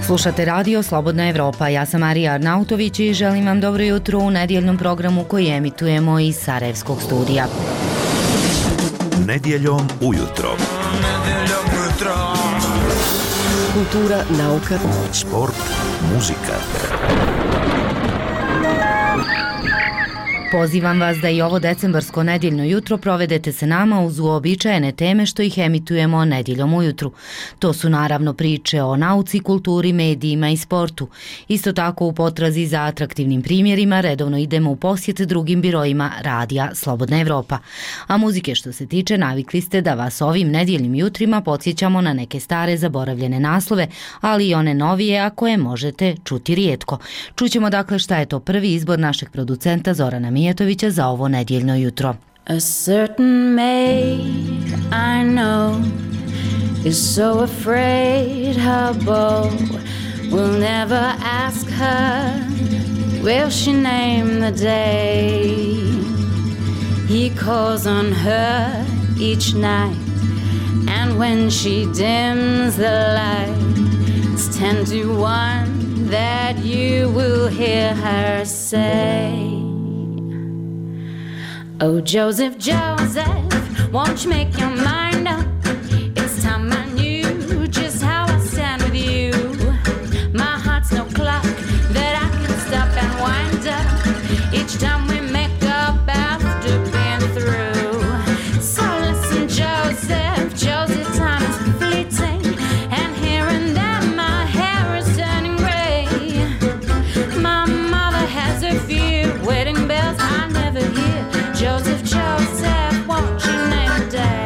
Slušate radio Slobodna Evropa, ja sam Marija Arnautović i želim vam dobro jutro u nedjeljnom programu koji emitujemo iz Sarajevskog studija. Nedjeljom ujutro. Kultura, nauka, sport, muzika. Pozivam vas da i ovo decembarsko nedjeljno jutro provedete se nama uz uobičajene teme što ih emitujemo nedjeljom ujutru. To su naravno priče o nauci, kulturi, medijima i sportu. Isto tako u potrazi za atraktivnim primjerima redovno idemo u posjet drugim biroima radija Slobodna Evropa. A muzike što se tiče navikli ste da vas ovim nedjeljnim jutrima podsjećamo na neke stare zaboravljene naslove, ali i one novije a koje možete čuti rijetko. Čućemo dakle šta je to prvi izbor našeg producenta Zorana Mijetovića za ovo nedjeljno jutro. A certain maid I know is so afraid her beau will never ask her will she name the day. He calls on her each night and when she dims the light it's 10 to 1 that you will hear her say, oh, Joseph, Joseph, won't you make your mind up? It's time I knew just how I stand with you. My heart's no clock that I can stop and wind up each time we make up after being through. So listen, Joseph, Joseph, time is fleeting, and here and there my hair is turning gray. My mother has a few wedding bells I never hear. Joseph, Joseph, won't you name a day?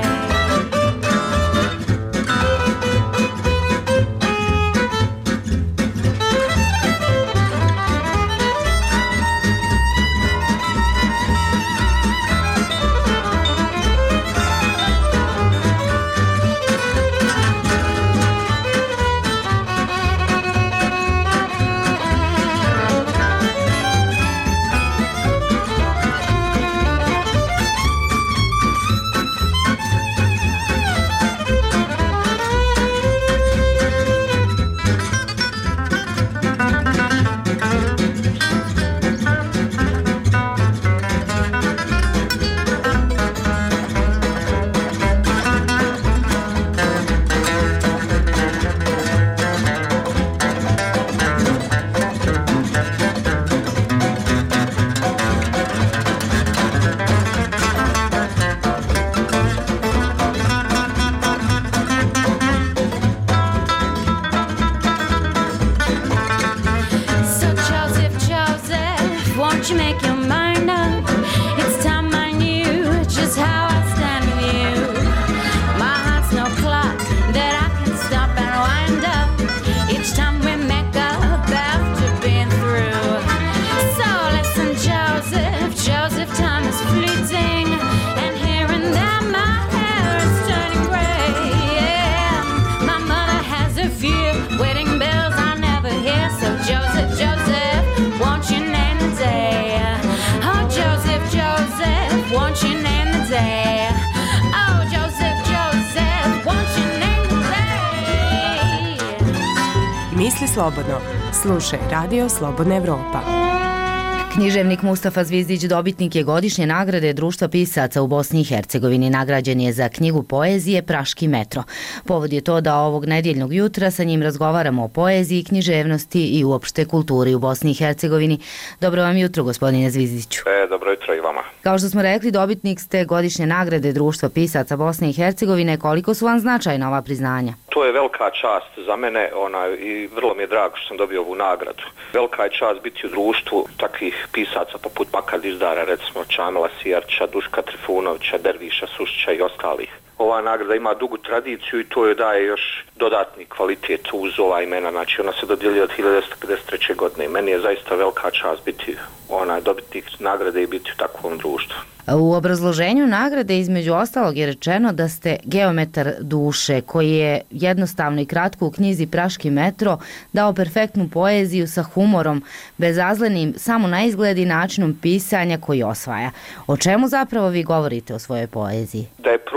Misli slobodno. Slušaj radio Slobodna Evropa. Književnik Mustafa Zvizdić dobitnik je godišnje nagrade Društva pisaca u Bosni i Hercegovini. Nagrađen je za knjigu poezije Praški metro. Povod je to da ovog nedjeljnog jutra sa njim razgovaramo o poeziji, književnosti i uopšte kulturi u Bosni i Hercegovini. Dobro vam jutro, gospodine Zvizdiću. Dobro jutro i vama. Kao što smo rekli, dobitnik ste godišnje nagrade Društva pisaca Bosne i Hercegovine. Koliko su vam značajna ova priznanja? To je velika čast za mene i vrlo mi je drago što sam dobio ovu nagradu. Velika je čast biti u društvu takvih pisaca poput Makar Dizdara, recimo Čamila Sijarča, Duška Trifunovića, Derviša Sušića i ostalih. Ova nagrada ima dugu tradiciju i to joj daje još dodatni kvalitet uz ova imena. Znači ona se dodjeljuje od 1953. godine. Meni je zaista velika čast biti dobitnik nagrade i biti u takvom društvu. U obrazloženju nagrade između ostalog je rečeno da ste geometar duše koji je jednostavno i kratko u knjizi Praški metro dao perfektnu poeziju sa humorom, bezazlenim samo na izgled i načinom pisanja koji osvaja. O čemu zapravo vi govorite o svojoj poeziji? Da je proza bila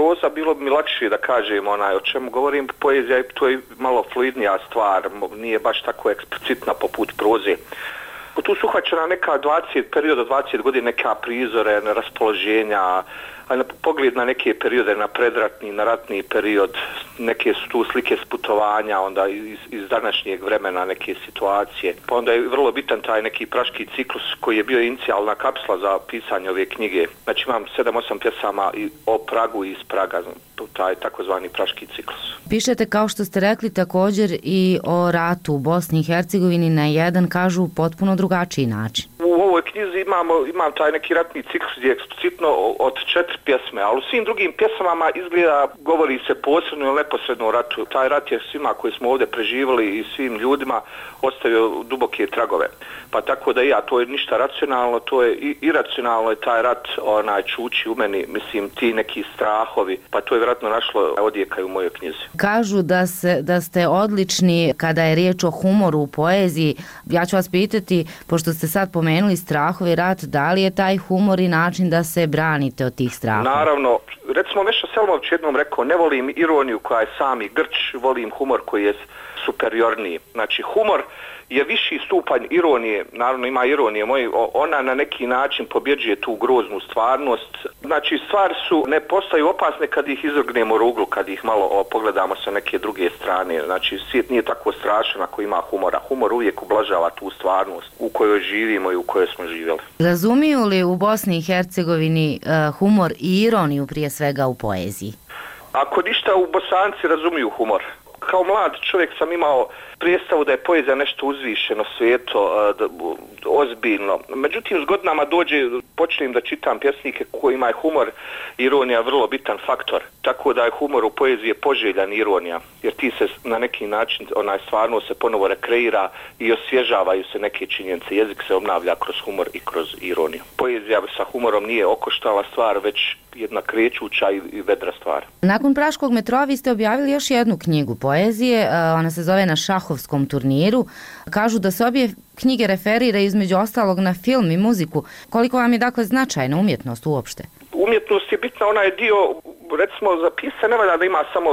bilo bi mi lakše da kažem o čemu govorim. Poezija to je malo fluidnija stvar, nije baš tako eksplicitna poput proze. Tu su uhvaćena neka perioda 20 godina, neka prizore, raspoloženja, pogled na neke periode, na predratni, na ratni period, neke su tu slike s putovanja, onda iz današnjeg vremena neke situacije. Pa onda je vrlo bitan taj neki praški ciklus koji je bio inicijalna kapsula za pisanje ove knjige. Znači imam 7-8 pjesama i o Pragu i iz Praga, taj takozvani praški ciklus. Pišete, kao što ste rekli, također i o ratu u Bosni i Hercegovini na jedan, kažu, potpuno drugačiji način. U ovoj knjizi imam taj neki ratni ciklus gdje je eksplicitno od 4 pjesme, ali u svim drugim pjesmama izgleda, govori se posredno ili neposredno o ratu. Taj rat je svima koji smo ovdje preživjeli i svim ljudima ostavio duboke tragove. Pa tako da to je ništa racionalno, to je iracionalno, je taj rat čuči u meni, mislim, ti neki strahovi, pa to je vjerojatno našlo odjeka i u mojoj knjizi. Kažu da ste odlični kada je riječ o humoru u poeziji. Ja ću vas pitati, pošto ste sad pomenuli strahovi, rat, da li je taj humor i način da se branite od tih strahova? Naravno, recimo Meša Selimović jednom rekao, ne volim ironiju koja je sami grč, volim humor koji je superiorniji. Znači, humor je viši stupanj ironije, naravno ima ironije, ona na neki način pobjeđuje tu groznu stvarnost. Znači, stvari ne postaju opasne kad ih izvrgnemo ruglu, kad ih malo pogledamo sa neke druge strane. Znači, svijet nije tako strašan ako ima humora. Humor uvijek ublažava tu stvarnost u kojoj živimo i u kojoj smo živjeli. Razumiju li u Bosni i Hercegovini humor i ironiju prije svega u poeziji? Ako ništa, u Bosanci razumiju humor. Kao mlad čovjek sam imao predstavu da je poezija nešto uzvišeno, sveto, ozbiljno. Međutim, s godinama počnem da čitam pjesnike kojima je humor i ironija vrlo bitan faktor. Tako da je humor u poeziji poželjan ironija, jer ti se na neki način, stvarno se ponovo rekreira i osvježavaju se neke činjenice. Jezik se obnavlja kroz humor i kroz ironiju. Poezija sa humorom nije okoštala stvar, već jedna krećuća i vedra stvar. Nakon Praškog metroa vi ste objavili još jednu knjigu poezije, ona se zove Na šahovskom turniru. Kažu da se obje knjige referiraju između ostalog na film i muziku. Koliko vam je dakle značajna umjetnost uopšte? Umjetnost je bitna, ona je dio, recimo za pisanje ne valja da ima samo,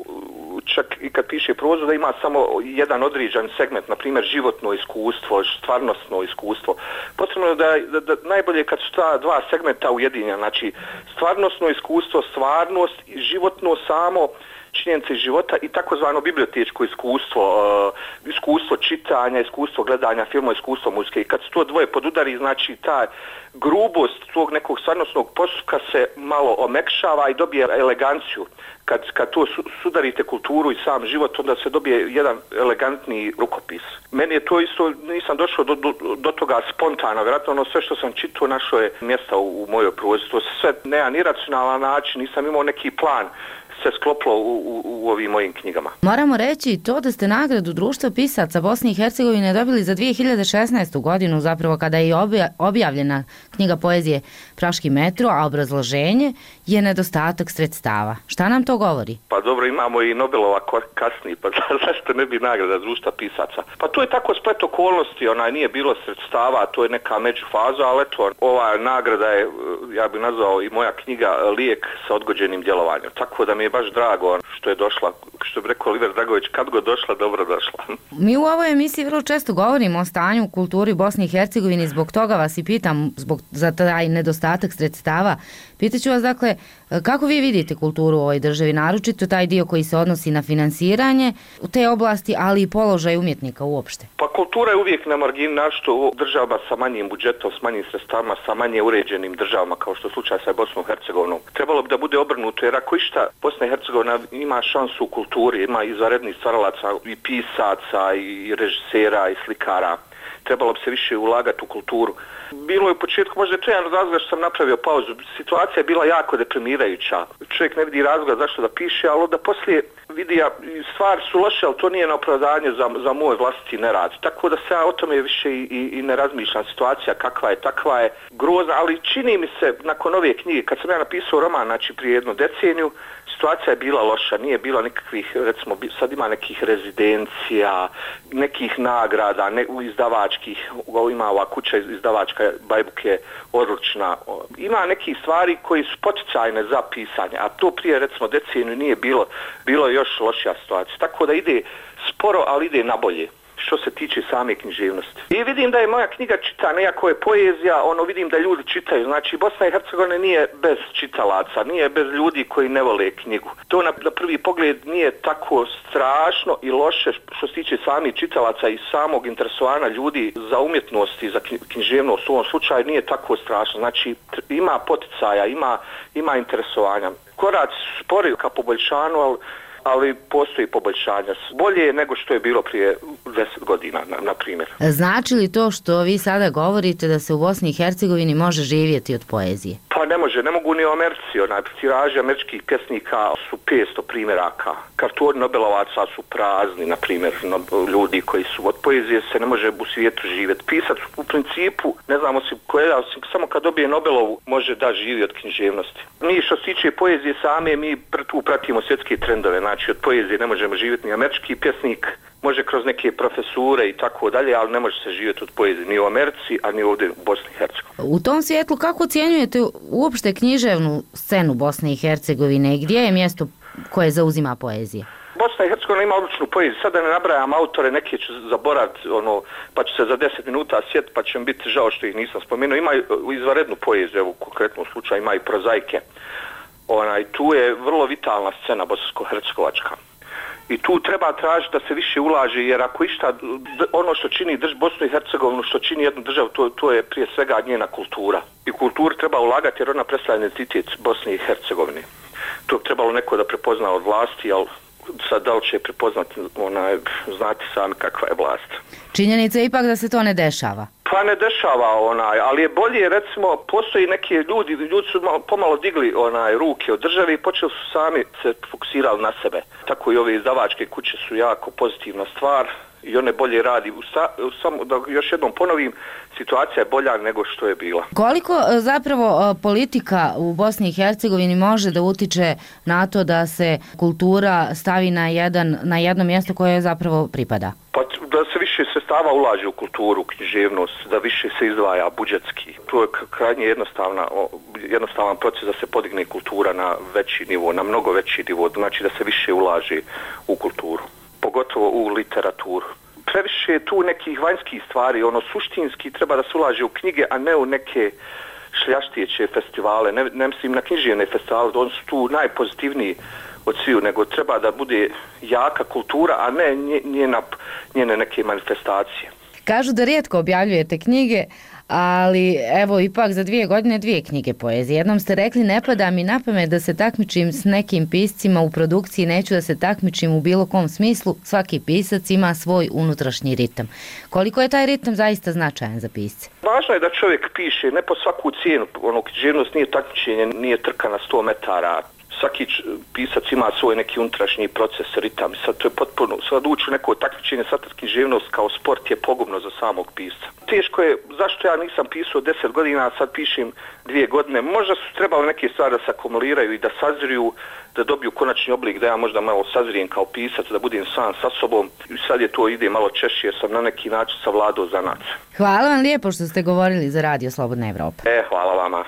čak i kad piše prozu, da ima samo jedan određen segment, na primjer životno iskustvo, stvarnostno iskustvo. Potrebno je da najbolje kad su ta dva segmenta ujedinjena, znači stvarnostno iskustvo, stvarnost i životno samo, činjenice iz života i takozvano bibliotečko iskustvo čitanja, iskustvo gledanja filmova, iskustvo muzike. I kad se to dvoje podudari, znači ta grubost tog nekog stvarnostnog postupka se malo omekšava i dobije eleganciju. Kad to sudarite kulturu i sam život, onda se dobije jedan elegantni rukopis. Meni je to isto, nisam došao do toga spontano, vjerojatno sve što sam čitao našlo je mjesta u mojoj prozi. To se sve na jedan iracionalan način, nisam imao neki plan, se sklopilo u ovim mojim knjigama. Moramo reći to da ste nagradu Društva pisaca Bosne i Hercegovine dobili za 2016. godinu, zapravo kada je objavljena knjiga poezije Praški metro, a obrazloženje je nedostatak sredstava. Šta nam to govori? Pa dobro, imamo i Nobelova kasnije, pa zašto ne bi nagrada Društva pisaca? Pa to je tako splet okolnosti, nije bilo sredstava, to je neka međufaza, ali eto, ova nagrada je, ja bih nazvao i moja knjiga, lijek sa odgođenim djelovanjem. Tako da mi je baš drago što je došla, što bi rekao Oliver Dragović, kad god došla, dobro došla. Mi u ovoj emisiji vrlo često govorimo o stanju u kulturi Bosne i Hercegovine, zbog toga vas i pitam, za taj nedostatak sredstava. Pitaću vas, dakle, kako vi vidite kulturu u ovoj državi, naročito taj dio koji se odnosi na finansiranje u te oblasti, ali i položaj umjetnika uopšte? Pa kultura je uvijek na margini, našto u državama sa manjim budžetom, s manjim sredstavama, sa manje uređenim državama, kao što je slučaj sa Bosnom i Hercegovinom. Trebalo bi da bude obrnuto, jer ako išta, Bosna i Hercegovina ima šansu u kulturi, ima izvanrednih stvaralaca i pisaca i režisera i slikara. Trebalo bi se više ulagati u kulturu. Bilo je u početku, možda je to jedan razlog što sam napravio pauzu. Situacija je bila jako deprimirajuća. Čovjek ne vidi razloga zašto da piše, ali onda poslije vidi, stvari su loše, ali to nije na opravdanje za moj vlastiti nerad. Tako da se ja o tome više i ne razmišljam. Situacija kakva je, takva je grozna, ali čini mi se nakon ove knjige, kad sam ja napisao roman, znači prije jednu deceniju, situacija je bila loša, nije bilo nikakvih, recimo sad ima nekih rezidencija, nekih nagrada, izdavačkih, ima ova kuća izdavačka Bajbuk je odlična, ima nekih stvari koji su poticajne za pisanje, a to prije recimo deceniju nije bilo još lošija situacija, tako da ide sporo, ali ide na bolje što se tiče same književnosti. I vidim da je moja knjiga čitana, iako je poezija, vidim da ljudi čitaju. Znači, Bosna i Hercegovina nije bez čitalaca, nije bez ljudi koji ne vole knjigu. To na prvi pogled nije tako strašno i loše što se tiče samih čitalaca i samog interesovanja ljudi za umjetnost i za književnost u ovom slučaju nije tako strašno. Znači, ima poticaja, ima interesovanja. Koraci su spori ka poboljšanju, ali postoji poboljšanja. Bolje je nego što je bilo prije 10 godina, na primjer. Znači li to što vi sada govorite da se u Bosni i Hercegovini može živjeti od poezije? Pa ne mogu ni u Americi. Tiraži američkih pjesnika su 500 primjeraka. Kartoni Nobelovaca su prazni, na primjer, ljudi koji su od poezije se ne može u svijetu živjeti. Pisac u principu, ne znam osim samo kad dobije Nobelovu može da živi od književnosti. Mi što se tiče poezije same, mi tu pratimo svjetske trendove. Znači od poezije ne možemo živjeti, ni američki pjesnik može kroz neke profesure i tako dalje, ali ne može se živjeti od poezije ni u Americi, a ni ovdje u Bosni i Hercegovini. U tom svjetlu kako ocjenjujete uopšte književnu scenu Bosne i Hercegovine i gdje je mjesto koje zauzima poezija? Bosna i Hercegovina ima odličnu poeziju. Sada ne nabrajam autore, neke ću zaboraviti, pa ću se za 10 minuta sjetiti, pa će mi biti žao što ih nisam spomenuo. Ima izvanrednu poeziju, evo u konkretnom slučaju ima i prozaike. Tu je vrlo vitalna scena bosansko-hercegovačka. I tu treba tražiti da se više ulaže, jer ako išta, ono što čini Bosnu i Hercegovinu, što čini jednu državu, to je prije svega njena kultura. I kulturu treba ulagati jer ona predstavlja identitet Bosne i Hercegovine. To bi trebalo neko da prepozna od vlasti, ali sad da li će prepoznati, znate sami kakva je vlast. Činjenica je ipak da se to ne dešava. Pa ne dešava ali je bolje, recimo, postoji neki ljudi su pomalo digli ruke od države i počeli su sami se fokusirali na sebe. Tako i ove izdavačke kuće su jako pozitivna stvar i one bolje radi. Samo da još jednom ponovim, situacija je bolja nego što je bila. Koliko zapravo politika u Bosni i Hercegovini može da utiče na to da se kultura stavi na jedno mjesto koje zapravo pripada? Pa da se više sredstava ulaže u kulturu, književnost, da više se izdvaja budžetski. To je krajnje jednostavan proces da se podigne kultura na veći nivo, na mnogo veći nivo, znači da se više ulaže u kulturu, pogotovo u literaturu. Previše je tu nekih vanjskih stvari, suštinski treba da se ulaže u knjige, a ne u neke šljaštijeće festivale, ne mislim na književne festivale, oni su tu najpozitivniji od sviju, nego treba da bude jaka kultura, a ne njene neke manifestacije. Kažu da rijetko objavljujete knjige, ali evo ipak za 2 godine 2 knjige poezije. Jednom ste rekli, ne pada mi na pamet da se takmičim s nekim piscima u produkciji, neću da se takmičim u bilo kom smislu, svaki pisac ima svoj unutrašnji ritam. Koliko je taj ritam zaista značajan za pisce? Važno je da čovjek piše, ne po svaku cijenu, književnost nije takmičenje, nije trka na 100 metara. Svaki pisac ima svoj neki unutrašnji proces, ritam. Sad to je potpuno, sad ući u neko takmičenje, sad književnost kao sport je pogubno za samog pisca. Teško je, zašto ja nisam pisao 10 godina, a sad pišem 2 godine. Možda su trebali neke stvari da se akumuliraju i da sazriju, da dobiju konačni oblik, da ja možda malo sazrijem kao pisac, da budem sam sa sobom. I sad je to ide malo češće jer sam na neki način savladao zanat. Hvala vam lijepo što ste govorili za Radio Slobodna Evropa. Hvala vama.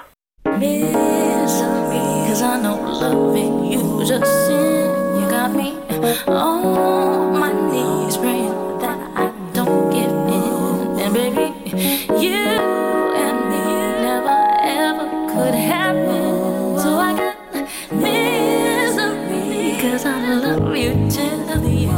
Cause I know loving you is a sin. You got me on my knees praying that I don't give in. And baby, you and me never ever could happen. So I got misery cause I love you tenderly.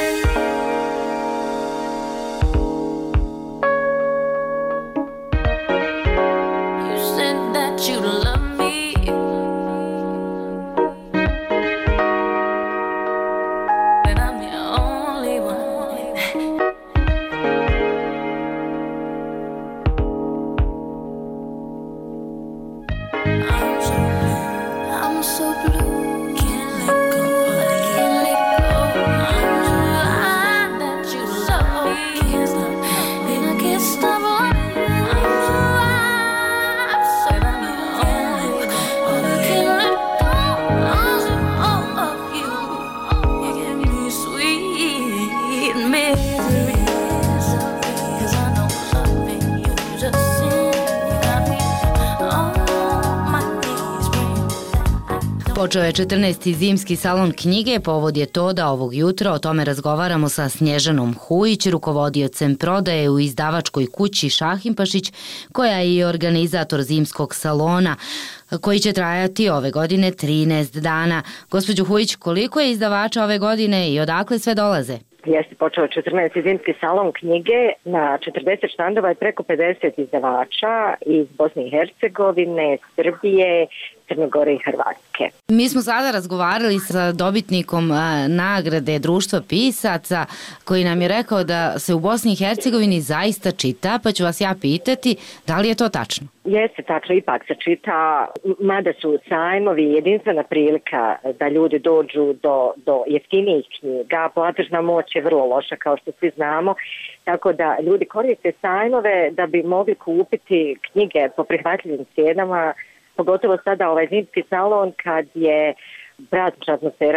Počeo je 14. zimski salon knjige, povod je to da ovog jutra o tome razgovaramo sa Snježanom Hujić, rukovodiocem prodaje u izdavačkoj kući Šahimpašić, koja je i organizator zimskog salona, koji će trajati ove godine 13 dana. Gospođo Hujić, koliko je izdavača ove godine i odakle sve dolaze? Jeste počeo 14. zimski salon knjige, na 40 štandova je preko 50 izdavača iz Bosne i Hercegovine, Srbije, Crne Gore i Hrvatske. Mi smo sada razgovarali sa dobitnikom nagrade Društva pisaca, koji nam je rekao da se u Bosni i Hercegovini zaista čita, pa ću vas ja pitati da li je to tačno? Jeste tačno, ipak se čita, mada su sajmovi jedinstvena prilika da ljudi dođu do jeftinijih knjiga, platežna moć je vrlo loša kao što svi znamo, tako da ljudi koriste sajmove da bi mogli kupiti knjige po prihvatljivim cijenama, pogotovo sada ovaj zimski salon kad je praznična atmosfera,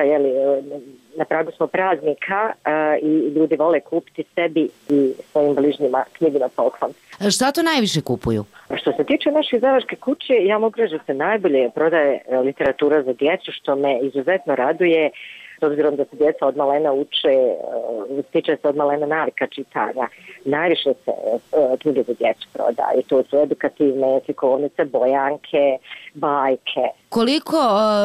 na pragu smo praznika i ljudi vole kupiti sebi i svojim bližnjima knjige na poklon. Šta to najviše kupuju? Što se tiče naše izdavačke kuće, ja mogu reći da se najbolje prodaje literatura za djecu, što me izuzetno raduje, s obzirom da se djeca od malena uče, stiče se od malena navika čitanja. Najviše se knjige za djecu prodaje. To su edukativne slikovnice, bojanke, bajke. Koliko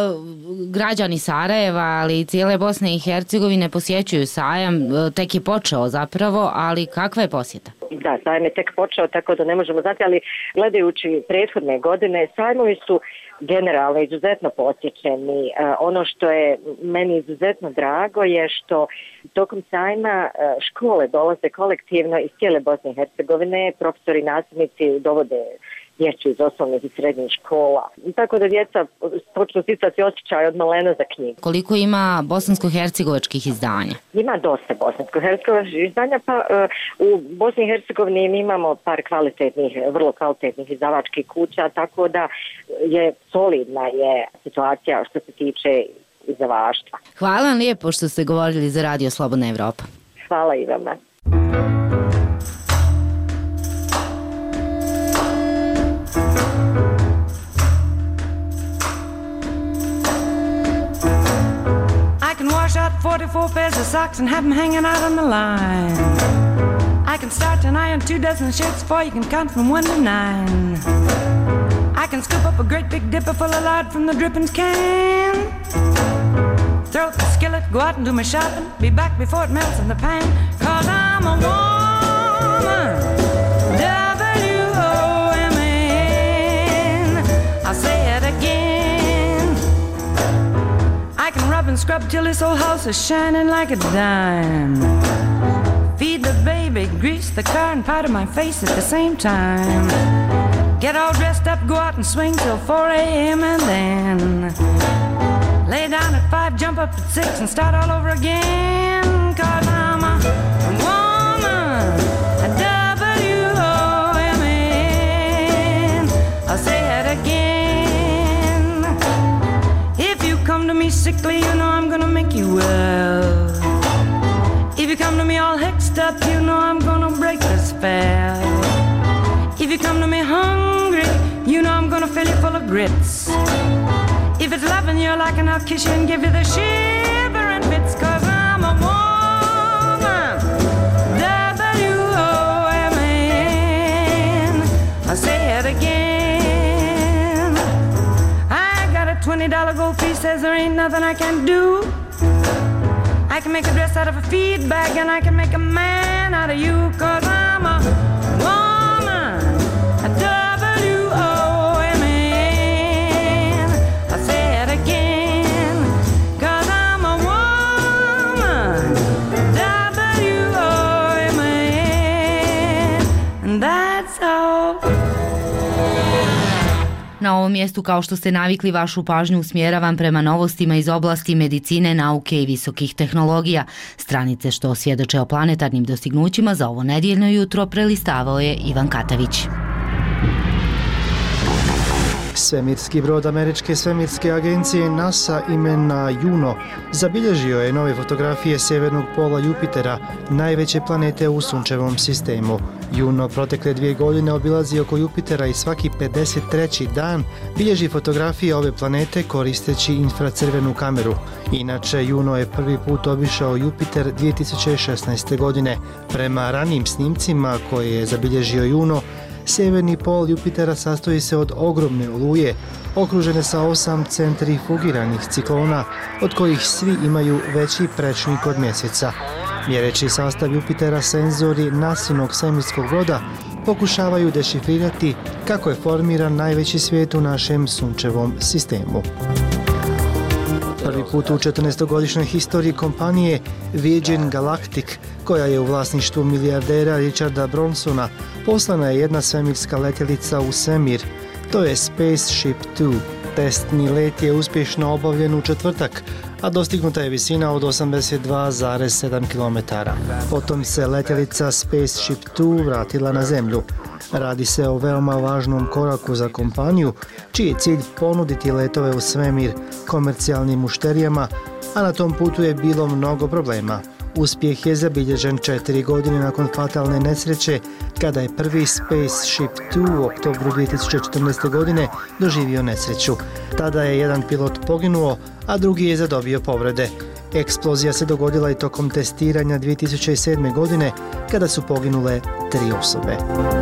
građani Sarajeva, ali i cijele Bosne i Hercegovine posjećuju sajam? Tek je počeo zapravo, ali kakva je posjeta? Da, sajam je tek počeo, tako da ne možemo znati, ali gledajući prethodne godine, sajmovi su generalno izuzetno posjećeni. Ono što je meni izuzetno drago je što tokom sajma škole dolaze kolektivno iz cijele Bosne i Hercegovine, profesori i nastavnici dovode djecu iz osnovnih i srednjih škola. Tako da djeca počnu sticati osjećaj od malena za knjigu. Koliko ima bosansko-hercegovačkih izdanja? Ima dosta bosansko-hercegovačkih izdanja, pa u Bosni i Hercegovini mi imamo par kvalitetnih, vrlo kvalitetnih izdavačkih kuća, tako da je solidna je situacija što se tiče izdavaštva. Hvala vam lijepo što ste govorili za Radio Slobodna Evropa. Hvala i vama. Wash out 44 pairs of socks and have them hanging out on the line. I can start an iron 2 dozen shirts before you can count from 1 to 9. I can scoop up a great big dipper full of lard from the drippings can. Throw up the skillet, go out and do my shopping, be back before it melts in the pan, 'cause I'm a woman, W-O-M-A-N. I'll say it again. I can rub and scrub till this old house is shining like a dime. Feed the baby, grease the car and powder my face at the same time. Get all dressed up, go out and swing till 4 a.m. and then lay down at 5, jump up at 6 and start all over again. 'Cause I'm a woman, a W-O-M-A-N. I'll say it again. Come to me sickly, you know I'm gonna make you well. If you come to me all hexed up, you know I'm gonna break the spell. If you come to me hungry, you know I'm gonna fill you full of grits. If it's loving you're liking, I'll kiss you and give you the shivering bits. 'Cause I'm a woman, W-O-M-A-N. I'll say it again. $20 gold piece says there ain't nothing I can do. I can make a dress out of a feed bag, and I can make a man out of you, 'cause I'm a woman, a W-O-M-A-N. I say it again, 'cause I'm a woman, W-O-M-A-N. And that's all. Na ovom mjestu, kao što ste navikli, vašu pažnju usmjeravam prema novostima iz oblasti medicine, nauke i visokih tehnologija. Stranice što svjedoče o planetarnim dostignućima za ovo nedjeljno jutro prelistavao je Ivan Katavić. Svemirski brod američke svemirske agencije NASA imena Juno zabilježio je nove fotografije sjevernog pola Jupitera, najveće planete u sunčevom sistemu. Juno protekle 2 godine obilazi oko Jupitera i svaki 53. dan bilježi fotografije ove planete koristeći infracrvenu kameru. Inače, Juno je prvi put obišao Jupiter 2016. godine. Prema ranijim snimcima koje je zabilježio Juno, sjeverni pol Jupitera sastoji se od ogromne oluje, okružene sa 8 centrifugiranih ciklona, od kojih svi imaju veći prečnik od mjeseca. Mjereći sastav Jupitera, senzori NASInog svemirskog broda pokušavaju dešifrirati kako je formiran najveći svijet u našem sunčevom sistemu. Prvi put u 14-godišnjoj historiji kompanije Virgin Galactic, koja je u vlasništvu milijardera Richarda Bransona, poslana je jedna svemirska letjelica u svemir. To je Spaceship Two. Testni let je uspješno obavljen u četvrtak, a dostignuta je visina od 82,7 km. Potom se letjelica Spaceship Two vratila na Zemlju. Radi se o veoma važnom koraku za kompaniju, čiji je cilj ponuditi letove u svemir komercijalnim mušterijama, a na tom putu je bilo mnogo problema. Uspjeh je zabilježen 4 godine nakon fatalne nesreće, kada je prvi Spaceship Two u oktobru 2014. godine doživio nesreću. Tada je jedan pilot poginuo, a drugi je zadobio povrede. Eksplozija se dogodila i tokom testiranja 2007. godine, kada su poginule 3 osobe.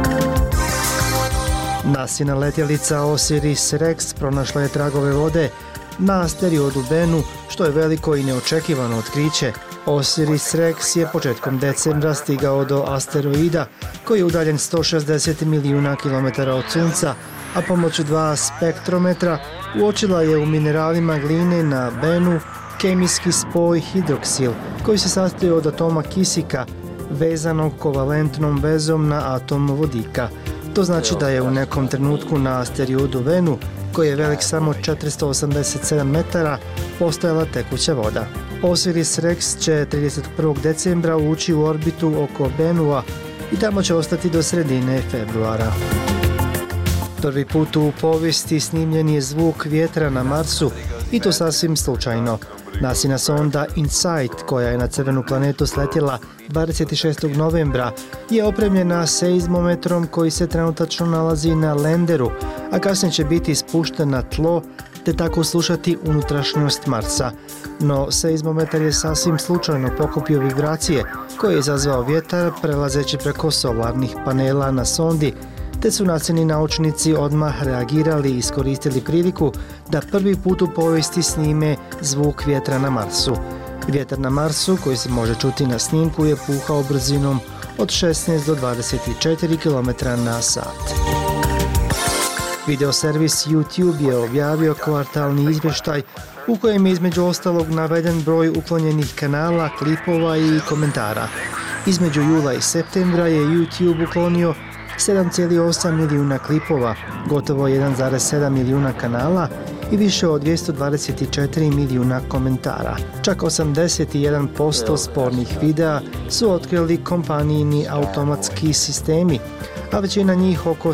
NASIna letjelica Osiris-Rex pronašla je tragove vode na asteroidu Bennu, što je veliko i neočekivano otkriće. Osiris-Rex je početkom decembra stigao do asteroida, koji je udaljen 160 milijuna kilometara od Sunca, a pomoću 2 spektrometra uočila je u mineralima gline na Bennu kemijski spoj hidroksil, koji se sastoji od atoma kisika vezanog kovalentnom vezom na atom vodika. To znači da je u nekom trenutku na asteroidu Bennu, koji je velik samo 487 metara, postojala tekuća voda. Osiris-Rex će 31. decembra ući u orbitu oko Bennua i tamo će ostati do sredine februara. Prvi put u povijesti snimljen je zvuk vjetra na Marsu, i to sasvim slučajno. NASIna sonda InSight, koja je na crvenu planetu sletjela 26. novembra, je opremljena seizmometrom koji se trenutačno nalazi na lenderu, a kasnije će biti spušten na tlo te tako slušati unutrašnjost Marsa. No, seizmometar je sasvim slučajno pokupio vibracije koje je izazvao vjetar prelazeći preko solarnih panela na sondi, te su NASIni naučnici odmah reagirali i iskoristili priliku da prvi put u povijesti snime zvuk vjetra na Marsu. Vjetar na Marsu, koji se može čuti na snimku, je puhao brzinom od 16 do 24 km na sat. Videoservis YouTube je objavio kvartalni izvještaj u kojem je između ostalog naveden broj uklonjenih kanala, klipova i komentara. Između jula i septembra je YouTube uklonio 7,8 milijuna klipova, gotovo 1,7 milijuna kanala i više od 224 milijuna komentara. Čak 81% spornih videa su otkrili kompanijini automatski sistemi, a većina njih, oko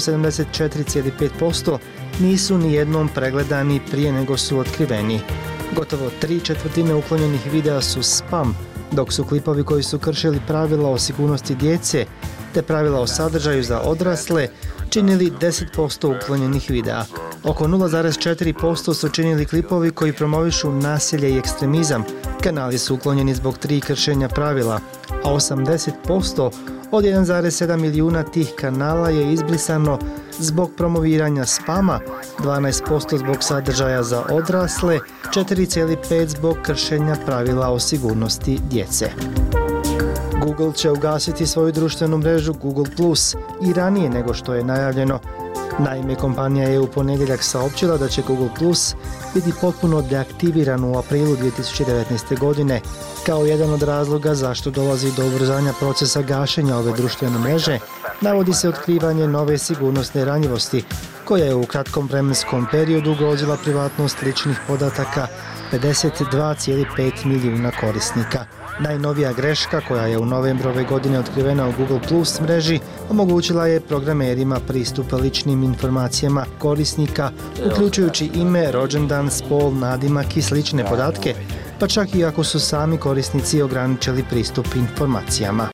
74,5%, nisu ni jednom pregledani prije nego su otkriveni. Gotovo 3/4 uklonjenih videa su spam, dok su klipovi koji su kršili pravila o sigurnosti djece te pravila o sadržaju za odrasle činili 10% uklonjenih videa. Oko 0,4% su činili klipovi koji promovišu nasilje i ekstremizam. Kanali su uklonjeni zbog 3 kršenja pravila, a 80% Od 1,7 milijuna tih kanala je izbrisano zbog promoviranja spama, 12% zbog sadržaja za odrasle, 4,5% zbog kršenja pravila o sigurnosti djece. Google će ugasiti svoju društvenu mrežu Google Plus i ranije nego što je najavljeno. Naime, kompanija je u ponedjeljak saopćila da će Google Plus biti potpuno deaktiviran u aprilu 2019. godine. Kao jedan od razloga zašto dolazi do ubrzanja procesa gašenja ove društvene mreže, navodi se otkrivanje nove sigurnosne ranjivosti, koja je u kratkom vremenskom periodu ugrozila privatnost ličnih podataka 52,5 milijuna korisnika. Najnovija greška, koja je u novembru ove godine otkrivena u Google Plus mreži, omogućila je programerima pristup ličnim informacijama korisnika, uključujući ime, rođendan, spol, nadimak i slične podatke, pa čak i ako su sami korisnici ograničili pristup informacijama.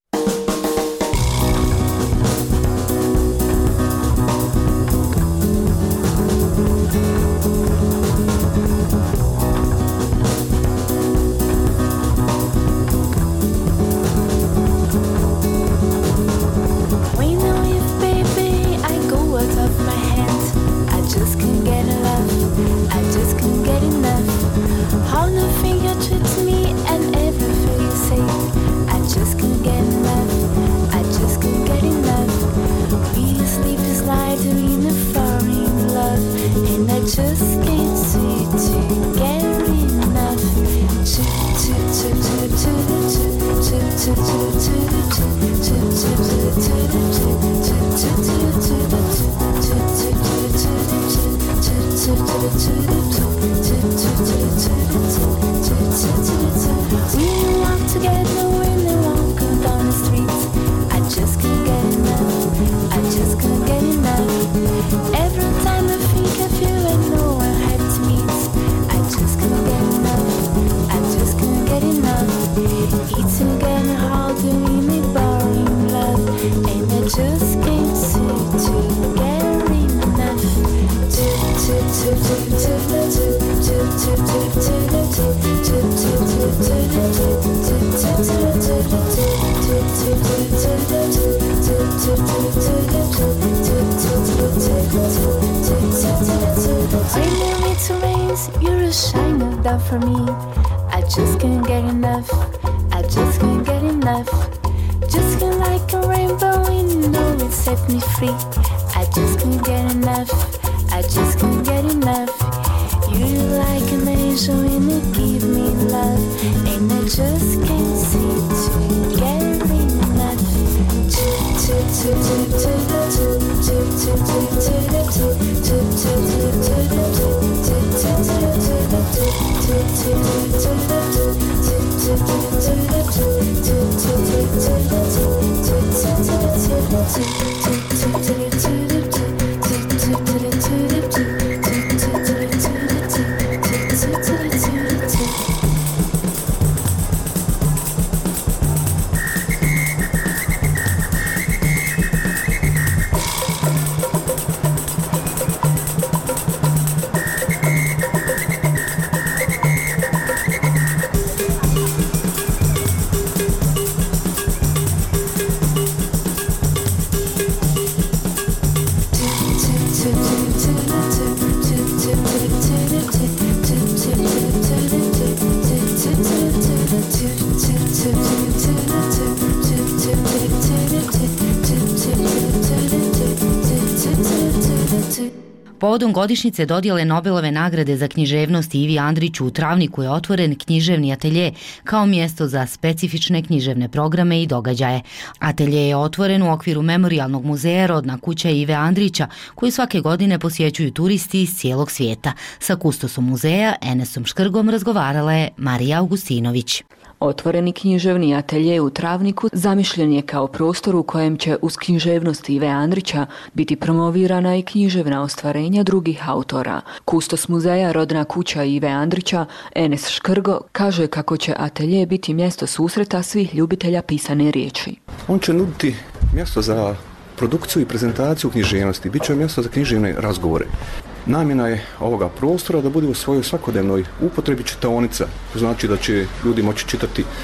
Povodom godišnjice dodjele Nobelove nagrade za književnost Ivi Andriću u Travniku je otvoren književni atelje kao mjesto za specifične književne programe i događaje. Atelje je otvoren u okviru Memorijalnog muzeja Rodna kuća Ive Andrića, koji svake godine posjećuju turisti iz cijelog svijeta. Sa kustosom muzeja Enesom Škrgom razgovarala je Marija Augustinović. Otvoreni književni atelje u Travniku zamišljen je kao prostor u kojem će uz književnost Ive Andrića biti promovirana i književna ostvarenja drugih autora. Kustos muzeja Rodna kuća Ive Andrića, Enes Škrgo, kaže kako će atelje biti mjesto susreta svih ljubitelja pisane riječi. On će nuditi mjesto za produkciju i prezentaciju književnosti, bit će mjesto za književne razgovore. Namjena je ovoga prostora da bude u svojoj svakodnevnoj upotrebi čitaonica. To znači da će ljudi moći čitati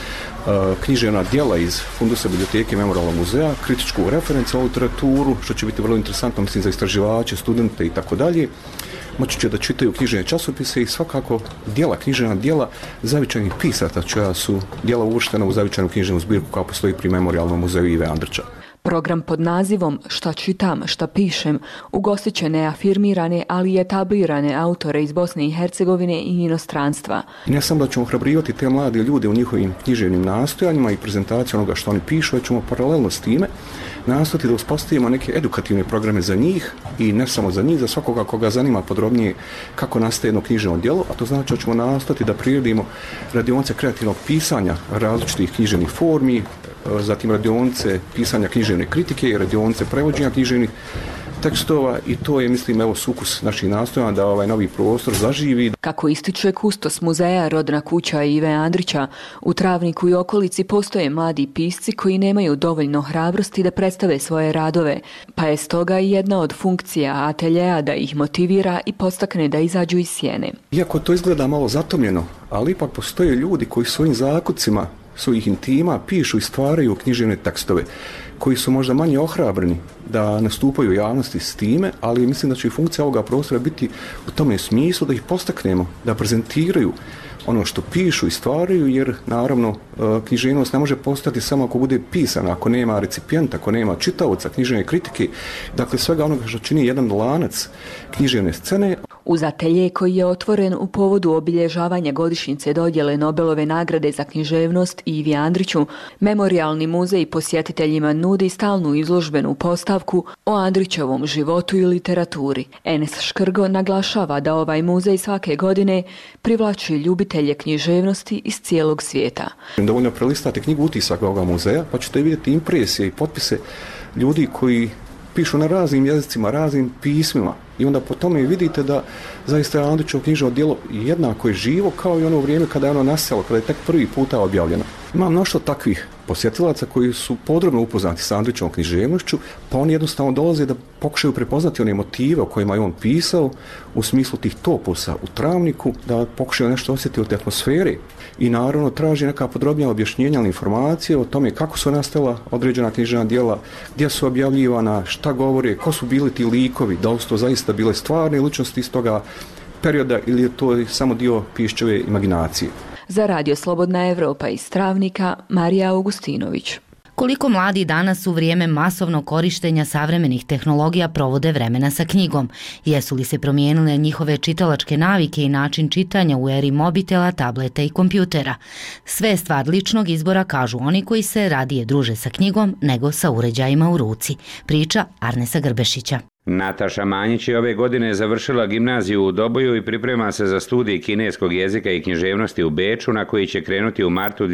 književna djela iz fundusa biblioteke Memorijalnog muzeja, kritičku referencijalnu literaturu, što će biti vrlo interesantno, mislim, za istraživače, studente i tako dalje. Moći će da čitaju književne časopise i svakako književna djela zavičajnih pisaca, čija su djela uvrštena u zavičajnu književnu zbirku koja postoji pri Memorijalnom muzeju Ive Andrića. Program pod nazivom Šta čitam, šta pišem ugostit će neafirmirane, ali i etablirane autore iz Bosne i Hercegovine i inostranstva. Ne samo da ćemo ohrabrivati te mlade ljude u njihovim književnim nastojanjima i prezentaciju onoga što oni pišu, već ćemo paralelno s time nastojati da uspostavimo neke edukativne programe za njih i ne samo za njih, za svakoga koga zanima podrobnije kako nastaje jedno književno djelo, a to znači da ćemo nastojati da priredimo radionice kreativnog pisanja različitih književnih formi, zatim radionice pisanja književne kritike i radionice prevođenja književnih tekstova i to je, mislim, evo sukus naših nastojanja da ovaj novi prostor zaživi. Kako ističe kustos muzeja Rodna kuća Ive Andrića, u Travniku i okolici postoje mladi pisci koji nemaju dovoljno hrabrosti da predstave svoje radove, pa je stoga i jedna od funkcija ateljeja da ih motivira i podstakne da izađu iz sjene. Iako to izgleda malo zatomljeno, ali ipak postoje ljudi koji svojim zakucima svojih intima pišu i stvaraju književne tekstove koji su možda manje ohrabreni da nastupaju u javnosti s time, ali mislim da će i funkcija ovoga prostora biti u tome smislu da ih postaknemo, da prezentiraju ono što pišu i stvaraju, jer naravno književnost ne može postati samo ako bude pisana, ako nema recipijenta, ako nema čitaoca, književne kritike, dakle svega onoga što čini jedan lanac književne scene. Uz atelje koji je otvoren u povodu obilježavanja godišnjice dodjele Nobelove nagrade za književnost Ivi Andriću, Memorijalni muzej posjetiteljima nudi stalnu izložbenu postavku o Andrićevom životu i literaturi. Enes Škrgo naglašava da ovaj muzej svake godine privlači ljubitelje književnosti iz cijelog svijeta. Dovoljno prelistate knjigu utisaka ovoga muzeja, pa ćete vidjeti impresije i potpise ljudi koji pišu na raznim jezicima, raznim pismima i onda po tome vidite da zaista je Andrićevo književno djelo jednako je živo kao i ono vrijeme kada je ono nastalo, kada je tek prvi puta objavljeno. Ima mnoštvo takvih posjetilaca koji su podrobno upoznati sa Andrićevom književnošću, pa oni jednostavno dolaze da pokušaju prepoznati one motive o kojima je on pisao u smislu tih topusa u Travniku, da pokušaju nešto osjetiti od te atmosfere i naravno traži neka podrobnija objašnjenja ili informacije o tome kako su nastala određena književna djela, gdje su objavljivana, šta govore, ko su bili ti likovi, da li su to zaista bile stvarne ličnosti iz toga perioda ili je to samo dio Pišćeve imaginacije. Za Radio Slobodna Evropa iz Travnika, Marija Augustinović. Koliko mladi danas u vrijeme masovnog korištenja savremenih tehnologija provode vremena sa knjigom? Jesu li se promijenile njihove čitalačke navike i način čitanja u eri mobitela, tableta i kompjutera? Sve je stvar ličnog izbora, kažu oni koji se radije druže sa knjigom nego sa uređajima u ruci. Priča Arnesa Grbešića. Nataša Manjić je ove godine završila gimnaziju u Doboju i priprema se za studij kineskog jezika i književnosti u Beču, na koji će krenuti u martu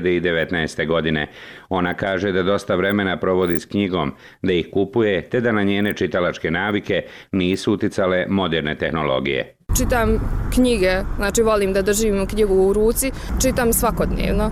2019. godine. Ona kaže da dosta vremena provodi s knjigom, da ih kupuje, te da na njene čitalačke navike nisu uticale moderne tehnologije. Čitam knjige, znači volim da držim knjigu u ruci, čitam svakodnevno,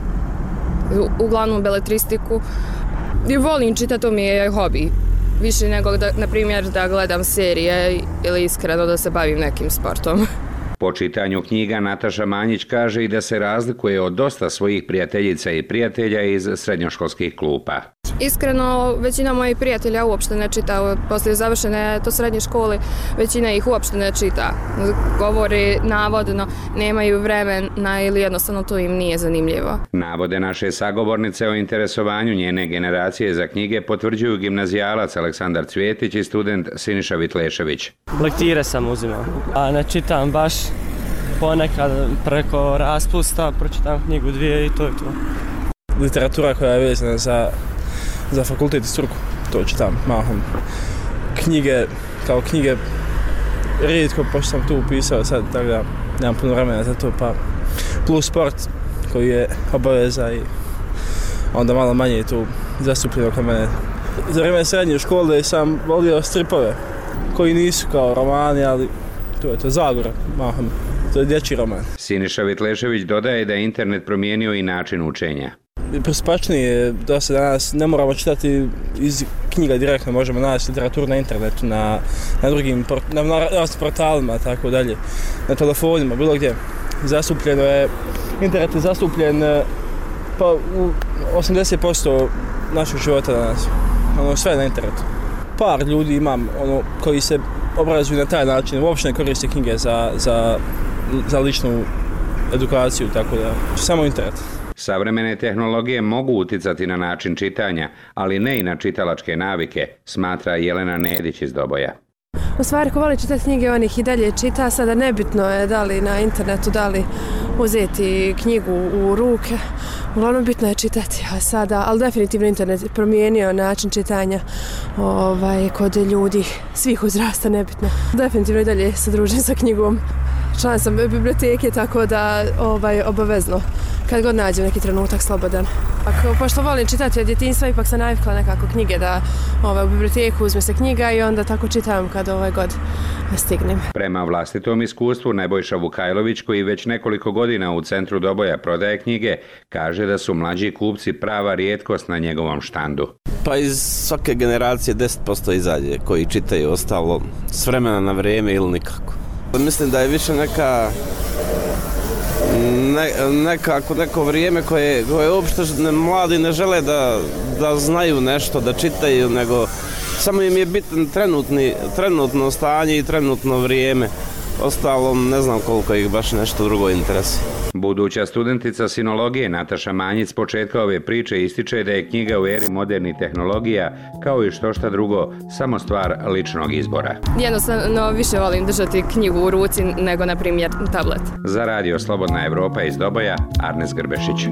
uglavnom beletristiku i volim čitati, to mi je hobi. Više nego, na primjer, da gledam serije ili iskreno da se bavim nekim sportom. Po čitanju knjiga Nataša Manjić kaže i da se razlikuje od dosta svojih prijateljica i prijatelja iz srednjoškolskih klupa. Iskreno, većina mojih prijatelja uopšte ne čita. Poslije završene to srednje škole, većina ih uopšte ne čita. Govore navodno, nemaju vremena ili jednostavno to im nije zanimljivo. Navode naše sagovornice o interesovanju njene generacije za knjige potvrđuju gimnazijalac Aleksandar Cvjetić i student Siniša Vitlešević. Lektire sam uzimao, a ne čitam baš. Ponekad preko raspusta pročitam knjigu 2 i to je to. Literatura koja je vezana za fakultet i struku, to čitam mahom. Knjige, kao knjige, rijetko pošto sam tu upisao sad, tako da nemam puno vremena za to, pa plus sport koji je obaveza i onda malo manje je tu zastupljeno kod mene. Za vrijeme srednje škole sam volio stripove koji nisu kao romani, ali to je to Zagora mahom. To je dječji roman. Siniša Vitlešević dodaje da je internet promijenio i način učenja. Pristupačniji je dosta danas, ne moramo čitati iz knjiga direktno, možemo naći literaturu na internetu, na drugim portalima, tako dalje, na telefonima, bilo gdje. Zastupljeno je, internet je zastupljen Pa u 80% našeg života danas. Sve je na internetu. Par ljudi imam koji se obrazuju na taj način, uopšte ne koriste knjige za ličnu edukaciju, tako da samo internet. Savremene tehnologije mogu uticati na način čitanja, ali ne i na čitalačke navike, smatra Jelena Nedić iz Doboja. U stvari, ko voli čitati knjige, on ih i dalje čita, sada nebitno je da li na internetu, da li uzeti knjigu u ruke. Uglavnom bitno je čitati sada, ali definitivno internet promijenio način čitanja kod ljudi, svih uzrasta, nebitno. Definitivno i dalje se družim sa knjigom. Član sam biblioteke, tako da obavezno, kad god nađem neki trenutak slobodan. Pošto volim čitati od djetinjstva, ipak sam navikla nekako knjige da u biblioteku uzme se knjiga i onda tako čitam kad god stignem. Prema vlastitom iskustvu, Nebojša Vukajlović, koji već nekoliko godina u centru Doboja prodaje knjige, kaže da su mlađi kupci prava rijetkost na njegovom štandu. Pa iz svake generacije 10% izađe koji čitaju, ostalo s vremena na vrijeme ili nikako. Mislim da je više neko vrijeme koje uopšte mladi ne žele da znaju nešto, da čitaju, nego samo im je bitan trenutno stanje i trenutno vrijeme. Ostalo ne znam koliko ih baš nešto drugo interesuje. Buduća studentica sinologije Nataša Manjic s početka ove priče ističe da je knjiga u eri modernih tehnologija, kao i šta drugo, samo stvar ličnog izbora. Jednostavno više volim držati knjigu u ruci nego, na primjer, tablet. Za Radio Slobodna Evropa iz Doboja, Arnes Grbešić.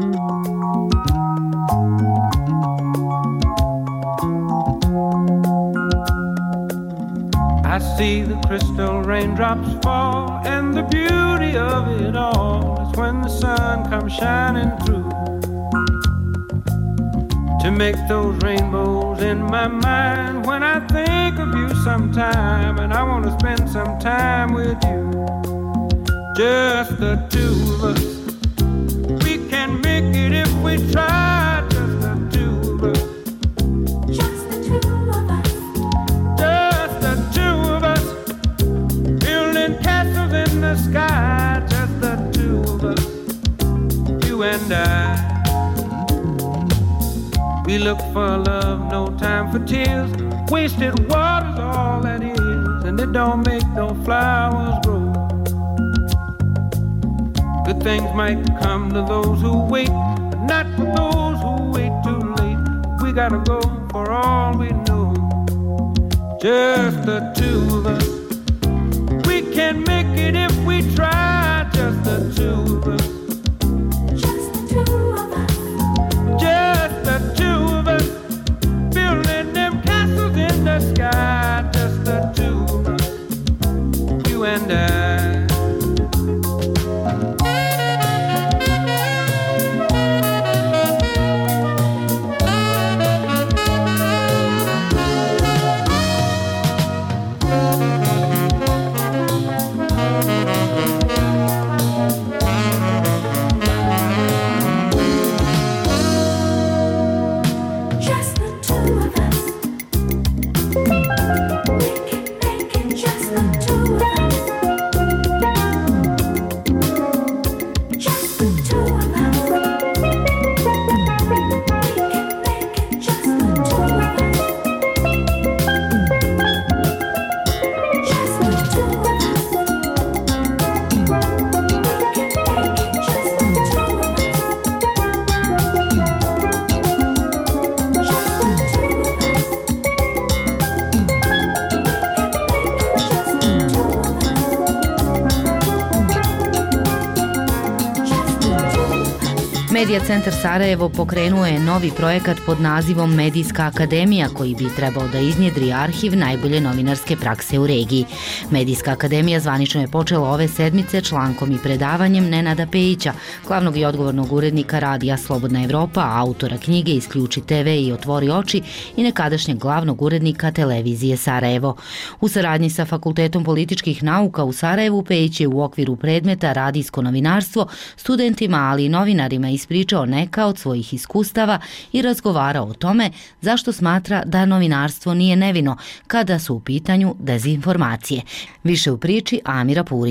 I see the crystal raindrops fall, and the beauty of it all is when the sun comes shining through to make those rainbows in my mind. When I think of you sometime, and I want to spend some time with you, just the two of us. We can make it if we try, just the two of us. The sky, just the two of us, you and I. We look for love, no time for tears. Wasted water's all that is, and it don't make no flowers grow. Good things might come to those who wait, but not for those who wait too late. We gotta go for all we know, just the two of us. We can make it if we try, just the two of us. Just the two of us. Just the two of us. Building them castles in the sky, just the two of us. You and I. Medija centar Sarajevo pokrenuo je novi projekat pod nazivom Medijska akademija koji bi trebao da iznjedri arhiv najbolje novinarske prakse u regiji. Medijska akademija zvanično je počela ove sedmice člankom i predavanjem Nenada Pejića, glavnog i odgovornog urednika Radija Slobodna Evropa, autora knjige Isključi TV i Otvori oči i nekadašnjeg glavnog urednika televizije Sarajevo. U saradnji sa Fakultetom političkih nauka u Sarajevu Pejić je u okviru predmeta Radijsko novinarstvo studentima, ali i novinarima ispričao neka od svojih iskustava i razgovarao o tome zašto smatra da novinarstvo nije nevino kada su u pitanju dezinformacije. Više u priči Amira Purića.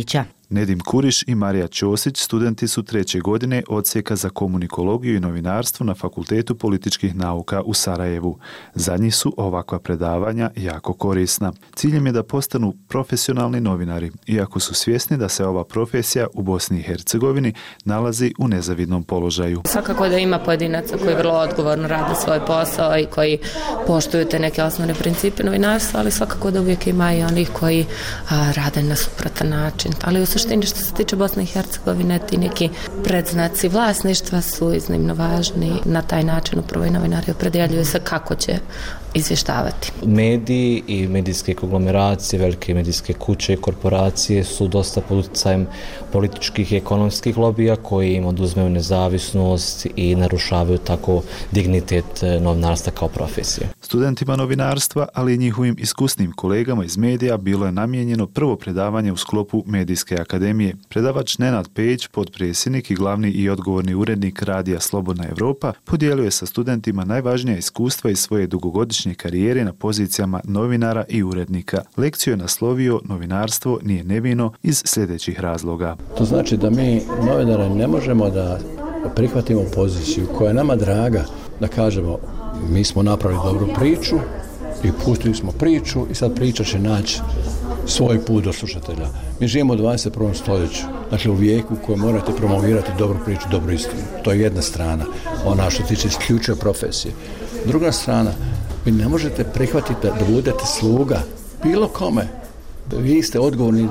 Nedim Kuriš i Marija Ćosić studenti su 3. godine odsjeka za komunikologiju i novinarstvo na Fakultetu političkih nauka u Sarajevu. Za njih su ovakva predavanja jako korisna. Ciljem je da postanu profesionalni novinari, iako su svjesni da se ova profesija u Bosni i Hercegovini nalazi u nezavidnom položaju. Svakako da ima pojedinaca koji vrlo odgovorno rade svoj posao i koji poštuju te neke osnovne principe novinarstva, ali svakako da uvijek ima i onih koji rade na suprotan način. Ali u suštini što se tiče Bosne i Hercegovine, ti neki predznaci vlasništva su iznimno važni. Na taj način upravo i novinari opredjeljuju se kako će izvještavati. Mediji i medijske konglomeracije, velike medijske kuće i korporacije su dosta pod utjecajem političkih i ekonomskih lobija koji im oduzmeju nezavisnost i narušavaju tako dignitet novinarstva kao profesije. Studentima novinarstva, ali i njihovim iskusnim kolegama iz medija bilo je namijenjeno prvo predavanje u sklopu Medijske akademije. Predavač Nenad Pejić, potpredsjednik i glavni i odgovorni urednik radija Slobodna Evropa, podijelio je sa studentima najvažnija iskustva iz svoje dugogodišnje karijere na pozicijama novinara i urednika. Lekciju je naslovio Novinarstvo nije nevino iz sljedećih razloga. To znači da mi novinare ne možemo da prihvatimo poziciju koja je nama draga, da kažemo mi smo napravili dobru priču i pustili smo priču i sad priča će naći svoj put do slušatelja. Mi živimo u 21. stoljeću, dakle u vijeku u kojem morate promovirati dobru priču, dobru istinu. To je jedna strana, ona što tiče isključive profesije. Druga strana, vi ne možete prihvatiti da budete sluga bilo kome. Vi ste odgovorni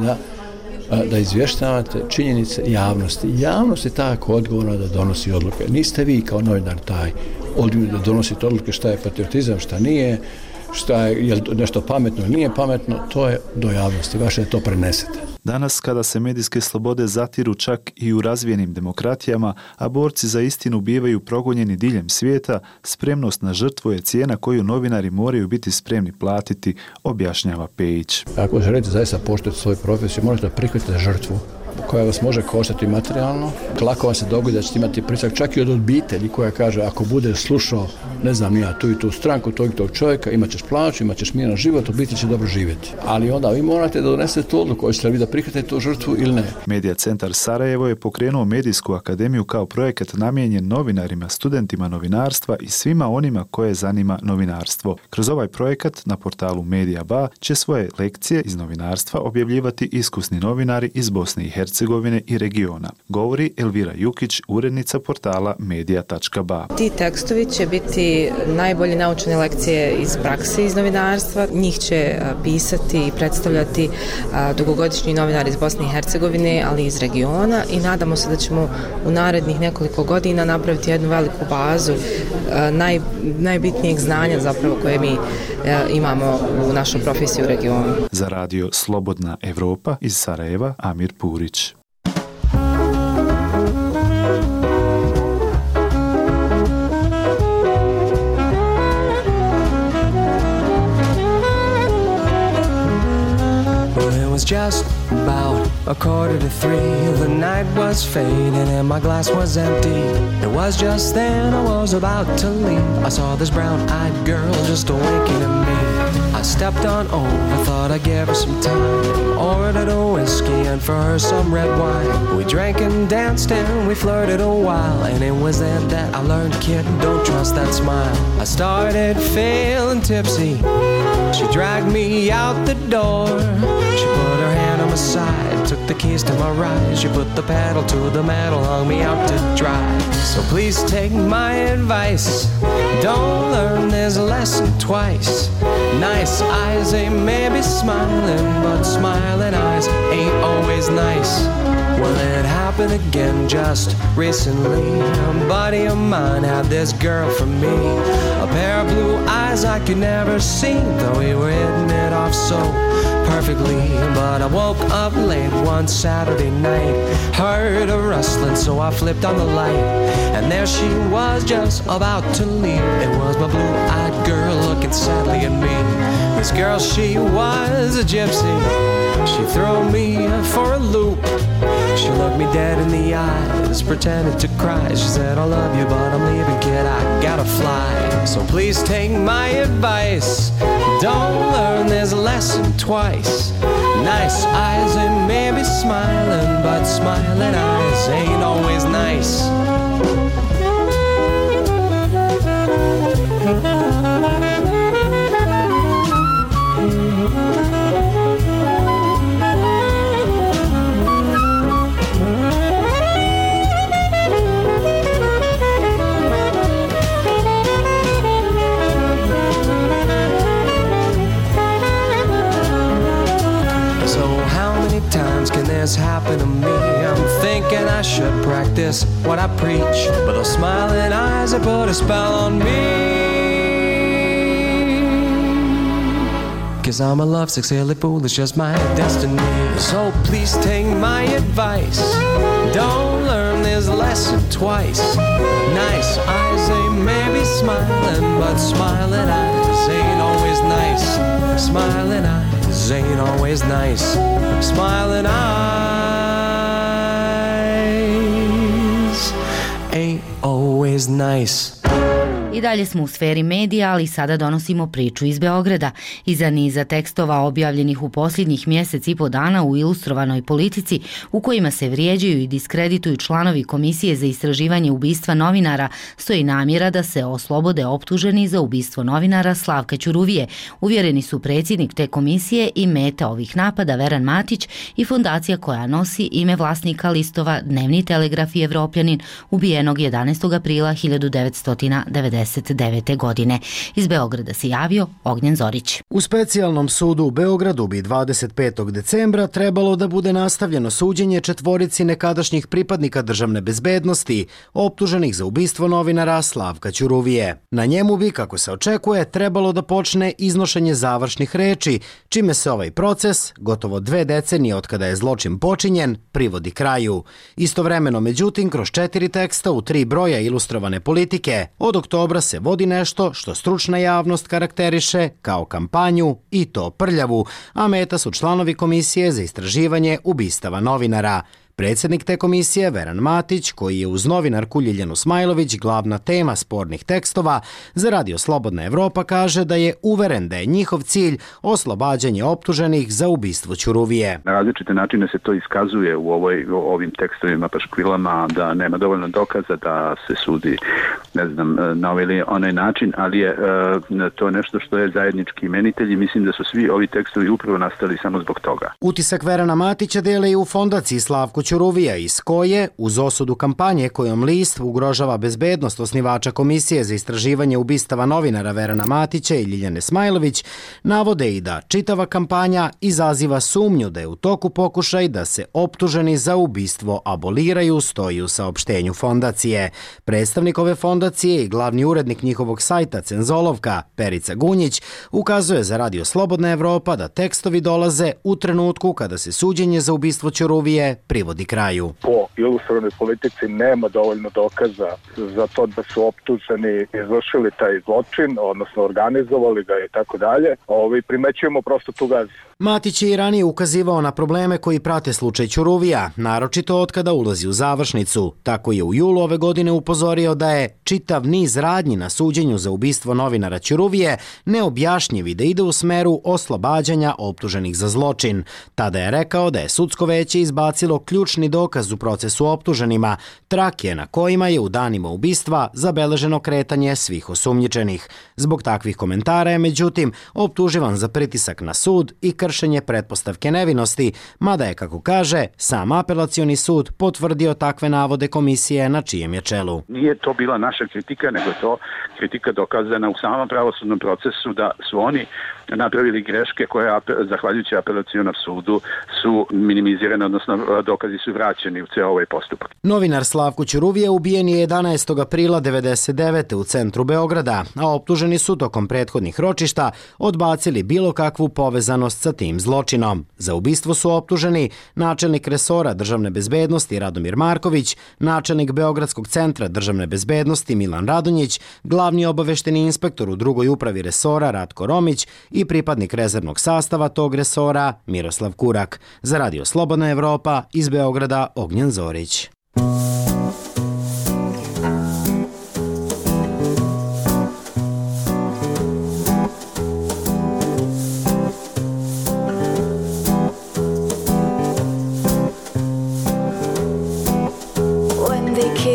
da izvještavate činjenice javnosti. Javnost je tako odgovorna da donosi odluke. Niste vi kao novinar taj odgovorni da donosite odluke šta je patriotizam, šta nije, je nešto pametno ili nije pametno, to je do javnosti. Vaše da to prenesete. Danas, kada se medijske slobode zatiru čak i u razvijenim demokratijama, a borci za istinu bivaju progonjeni diljem svijeta, spremnost na žrtvu je cijena koju novinari moraju biti spremni platiti, objašnjava Pejić. Ako želite zaista poštovati svoju profesiju, morate prihvatiti žrtvu koja vas može koštati materijalno. Lako vam se dogodi da ćete imati pritisak čak i od obitelji koja kaže ako bude slušao, ne znam ja, tu i tu stranku, tog i tog čovjeka, imat ćeš plaću, imat ćeš miran život, obitelj će dobro živjeti. Ali onda vi morate da donesete tu odluku, hoćete li vi da prihvatite tu žrtvu ili ne. Medija centar Sarajevo je pokrenuo Medijsku akademiju kao projekat namijenjen novinarima, studentima novinarstva i svima onima koje zanima novinarstvo. Kroz ovaj projekat na portalu Medija.ba će svoje lekcije iz novinarstva objavljivati iskusni novinari iz Bosne i Hercegovine i regiona. Govori Elvira Jukić, urednica portala Medija.ba. Ti tekstovi će biti najbolje naučene lekcije iz prakse iz novinarstva. Njih će pisati i predstavljati dugogodišnji novinari iz Bosne i Hercegovine, ali i iz regiona i nadamo se da ćemo u narednih nekoliko godina napraviti jednu veliku bazu najbitnijeg znanja zapravo koje mi imamo u našoj profesiji u regionu. Za radio Slobodna Evropa iz Sarajeva, Amir Purić. Just about 2:45, the night was fading and my glass was empty. It was just then I was about to leave. I saw this brown-eyed girl just winking at me. I stepped on over, thought I'd give her some time. Ordered a whiskey and for her some red wine. We drank and danced and we flirted a while. And it was then that I learned, kid, don't trust that smile. I started feeling tipsy. She dragged me out the door. She put her hand on my side, took the keys to my ride. She put the pedal to the metal, hung me out to dry. So please take my advice, don't learn this lesson twice. Nice eyes, they may be smiling, but smiling eyes ain't always nice. Well, it happened again just recently. A buddy of mine had this girl for me. A pair of blue eyes I could never see, though we were hitting it off so perfectly. But I woke up late one Saturday night, heard a rustling, so I flipped on the light, and there she was just about to leave. It was my blue-eyed girl looking sadly at me. This girl, she was a gypsy. She threw me for a loop. She looked me dead in the eyes, pretended to cry. She said, I love you, but I'm leaving, kid, I gotta fly. So please take my advice, Don't learn this lesson twice. Nice eyes and maybe smiling, but smiling eyes ain't always nice. Times can this happen to me? I'm thinking I should practice what I preach, but those smiling eyes have put a spell on me. 'Cause I'm a lovesick, silly fool, it's just my destiny. So please take my advice, don't learn this lesson twice. Nice eyes, they may be smiling, but smiling eyes ain't always nice. Smiling eyes ain't always nice. Smiling eyes ain't always nice. I dalje smo u sferi medija, ali sada donosimo priču iz Beograda. Iza niza tekstova objavljenih u posljednjih mjesec i po dana u Ilustrovanoj politici, u kojima se vrijeđaju i diskredituju članovi Komisije za istraživanje ubistva novinara, stoji namjera da se oslobode optuženi za ubistvo novinara Slavka Ćuruvije. Uvjereni su predsjednik te komisije i meta ovih napada Veran Matić i fondacija koja nosi ime vlasnika listova Dnevni telegraf i Evropljanin, ubijenog 11. aprila 1999. godine. Iz Beograda se javio Ognjen Zorić. U specijalnom sudu u Beogradu bi 25. decembra trebalo da bude nastavljeno suđenje četvorici nekadašnjih pripadnika državne bezbednosti optuženih za ubistvo novinara Slavka Ćuruvije. Na njemu bi, kako se očekuje, trebalo da počne iznošenje završnih reči, čime se ovaj proces, gotovo 2 decenije od kada je zločin počinjen, privodi kraju. Istovremeno, međutim, kroz 4 teksta u 3 broja Ilustrovane politike, od oktobra se vodi nešto što stručna javnost karakteriše kao kampanju i to prljavu, a meta su članovi Komisije za istraživanje ubistava novinara. Predsjednik te komisije, Veran Matić, koji je uz novinarku Ljiljanu Smajlović glavna tema spornih tekstova, za Radio Slobodna Evropa kaže da je uveren da je njihov cilj oslobađanje optuženih za ubistvo Ćuruvije. Na različite načine se to iskazuje u ovim tekstovima, paškvilama, da nema dovoljno dokaza da se sudi, ne znam, na ovaj ili onaj način, ali je to nešto što je zajednički imenitelj i mislim da su svi ovi tekstovi upravo nastali samo zbog toga. Utisak Verana Matića dele i u fondaciji Slavko Ćuruvija, iz koje, uz osudu kampanje kojom list ugrožava bezbednost osnivača Komisije za istraživanje ubistava novinara Verana Matića i Ljiljane Smajlović, navode i da čitava kampanja izaziva sumnju da je u toku pokušaj da se optuženi za ubistvo aboliraju, stoji u saopštenju fondacije. Predstavnik ove fondacije i glavni urednik njihovog sajta Cenzolovka, Perica Gunjić, ukazuje za Radio Slobodna Evropa da tekstovi dolaze u trenutku kada se suđenje za ubistvo Ćuruvije privodi kraju. Po Ilustrovanoj politici nema dovoljno dokaza za to da su optuženi izvršili taj zločin, odnosno organizovali ga i tako dalje. Primećujemo prosto tu gazu. Matić je i ranije ukazivao na probleme koji prate slučaj Ćuruvija, naročito od kada ulazi u završnicu. Tako je u julu ove godine upozorio da je čitav niz radnji na suđenju za ubistvo novinara Ćuruvije neobjašnjiv i da ide u smeru oslobađanja optuženih za zločin. Tada je rekao da je sudsko veće izbacilo ključni dokaz u procesu optuženima, trake na kojima je u danima ubistva zabeleženo kretanje svih osumnjičenih. Zbog takvih komentara je, međutim, optuživan za pritisak na sud i kršenje pretpostavke nevinosti, mada je, kako kaže, sam apelacioni sud potvrdio takve navode komisije na čijem je čelu. Nije to bila naša kritika, nego je to kritika dokazana u samom pravosudnom procesu da su oni napravili greške koje, zahvaljujući apelacionom sudu, su minimizirane, odnosno dokazi su vraćeni u ceo ovaj postupak. Novinar Slavko Ćuruvije ubijen je 11. aprila 1999. u centru Beograda, a optuženi su tokom prethodnih ročišta odbacili bilo kakvu povezanost sa tim zločinom. Za ubistvo su optuženi načelnik resora državne bezbednosti Radomir Marković, načelnik Beogradskog centra državne bezbednosti Milan Radonjić, glavni obavešteni inspektor u drugoj upravi resora Ratko Romić i pripadnik rezervnog sastava tog resora Miroslav Kurak. Za Radio Slobodna Evropa, iz Beograda, Ognjen Zorić.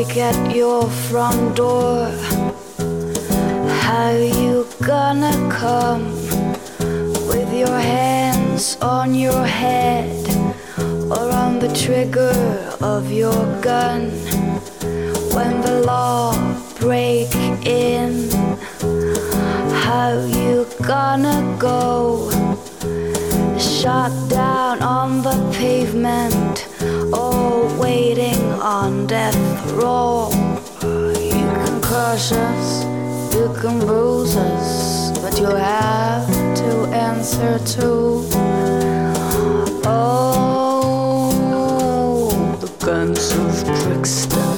break at your front door, how you gonna come with your hands on your head or on the trigger of your gun when the law break in? How you gonna go? Shot down on the pavement or waiting on death row. You can crush us, you can bruise us, but you have to answer to. Oh, the guns of Brixton.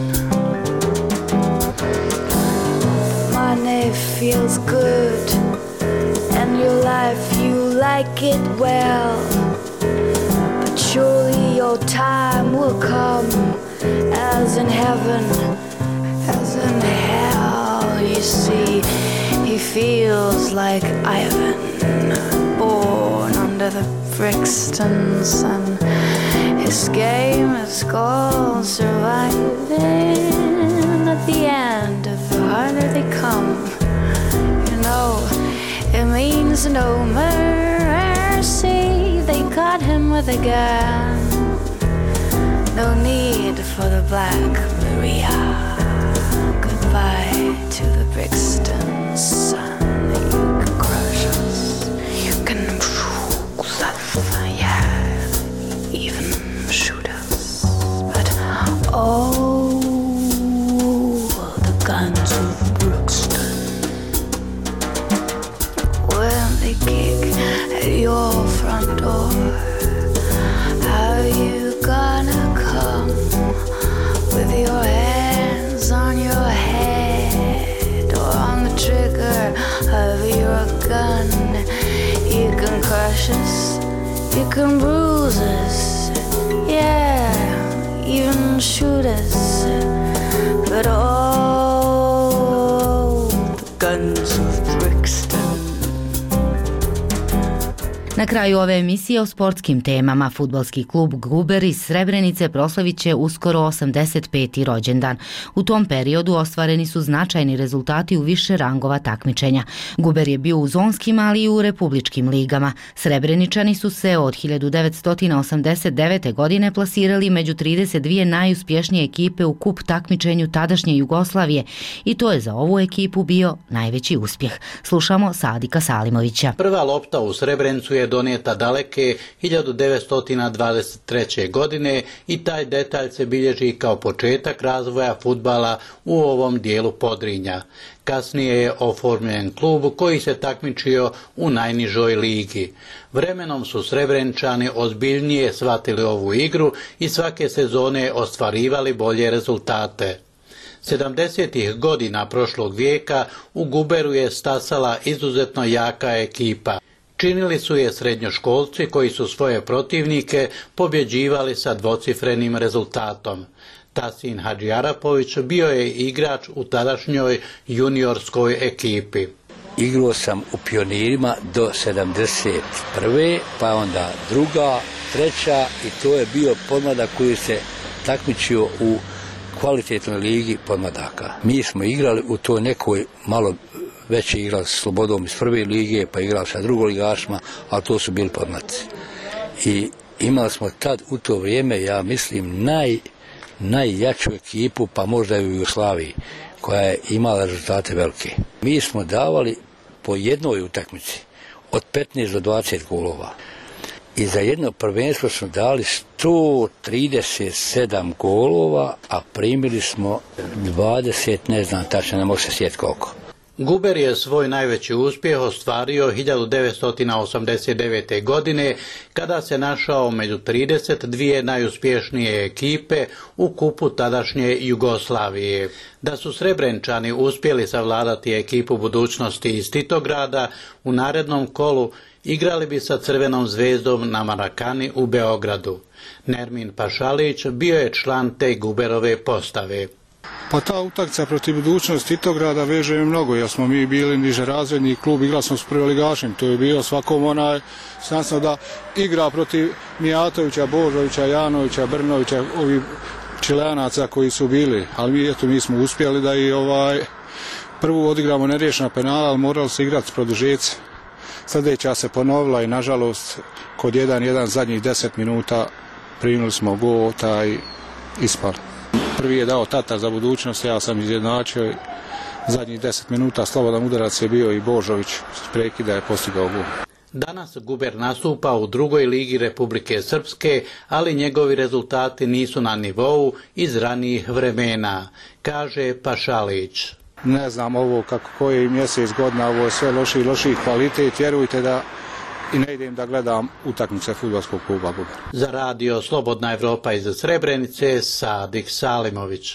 Money feels good, and your life you like it well, but surely your time will come, as in heaven, as in hell. You see, he feels like Ivan, born under the Brixton sun. His game is called surviving. At the end, the harder they come, you know, it means no mercy. They caught him with a gun. No need for the Black Maria. Goodbye to the Brixton sun. You can crush us, you can bruise us, yeah, even shoot us. But oh, the guns of Brixton. When they kick at your front door, how you gonna come with your hands on your head or on the trigger of your gun? You can crush us, you can bruise us, yeah, even shoot us, but oh, the guns of Brixton. Na kraju ove emisije o sportskim temama, fudbalski klub Guber iz Srebrenice proslavit će uskoro 85. rođendan. U tom periodu ostvareni su značajni rezultati u više rangova takmičenja. Guber je bio u zonskim, ali i u republičkim ligama. Srebreničani su se od 1989. godine plasirali među 32 najuspješnije ekipe u kup takmičenju tadašnje Jugoslavije i to je za ovu ekipu bio najveći uspjeh. Slušamo Sadika Salimovića. Prva lopta u Srebrenicu je donijeta daleke 1923. godine i taj detalj se bilježi kao početak razvoja fudbala u ovom dijelu Podrinja. Kasnije je oformljen klub koji se takmičio u najnižoj ligi. Vremenom su Srebreničani ozbiljnije shvatili ovu igru i svake sezone ostvarivali bolje rezultate. 70. godina prošlog vijeka u Guberu je stasala izuzetno jaka ekipa. Činili su je srednjoškolci koji su svoje protivnike pobjeđivali sa dvocifrenim rezultatom. Tasin Hadžiarapović bio je igrač u tadašnjoj juniorskoj ekipi. Igrao sam u Pionirima do 71. pa onda druga, treća i to je bio podmladak koji se takmičio u kvalitetnoj ligi podmladaka. Mi smo igrali u toj nekoj malo već je igrao s Slobodom iz prve lige, pa igrao sa drugoligašima, ali to su bili podmlaci. I imali smo tad u to vrijeme, ja mislim, najjaču ekipu, pa možda i u Jugoslaviji, koja je imala rezultate velike. Mi smo davali po jednoj utakmici od 15 do 20 golova. I za jedno prvenstvo smo dali 137 golova, a primili smo 20, ne znam tačno, ne mogu se sjetiti koliko. Guber je svoj najveći uspjeh ostvario 1989. godine kada se našao među 32 najuspješnije ekipe u kupu tadašnje Jugoslavije. Da su Srebreničani uspjeli savladati ekipu budućnosti iz Titograda, u narednom kolu igrali bi sa Crvenom zvezdom na Marakani u Beogradu. Nermin Pašalić bio je član te Guberove postave. Pa ta utakmica protiv budućnosti Titograda veže mi mnogo, jer smo mi bili nižerazredni klub, igrali smo s prvoligašem, to je bio svakom znanstveno da igra protiv Mijatovića, Božovića, Janovića, Brnovića, ovi Čileanaca koji su bili, ali mi eto nismo uspjeli da i prvu odigramo neriješena penala, ali morali se igrati s produžeci. Sljedeća se ponovila i nažalost kod 1-1 zadnjih 10 minuta primili smo gol, taj ispali. Prvi je dao Tatar za budućnost, ja sam izjednačio. Zadnjih 10 minuta slobodan udarac je bio i Božović s prekida je postigao gol. Danas Guber nastupa u drugoj ligi Republike Srpske, ali njegovi rezultati nisu na nivou iz ranijih vremena, kaže Pašalić. Ne znam ovo koji mjesec godina, ovo je sve lošiji kvalitet, vjerujte da i ne idem da gledam utakmice fudbalskog kluba Guber. Za radio Slobodna Evropa iz Srebrenice, Sadik Salimović.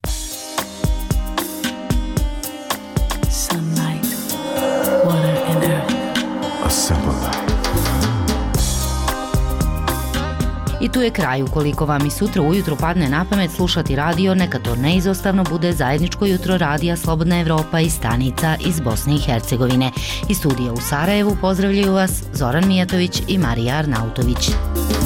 I tu je kraj. Ukoliko vam i sutra ujutro padne na pamet slušati radio, neka to neizostavno bude zajedničko jutro radija Slobodna Evropa i stanica iz Bosne i Hercegovine. Iz studija u Sarajevu pozdravljaju vas Zoran Mijatović i Marija Arnautović.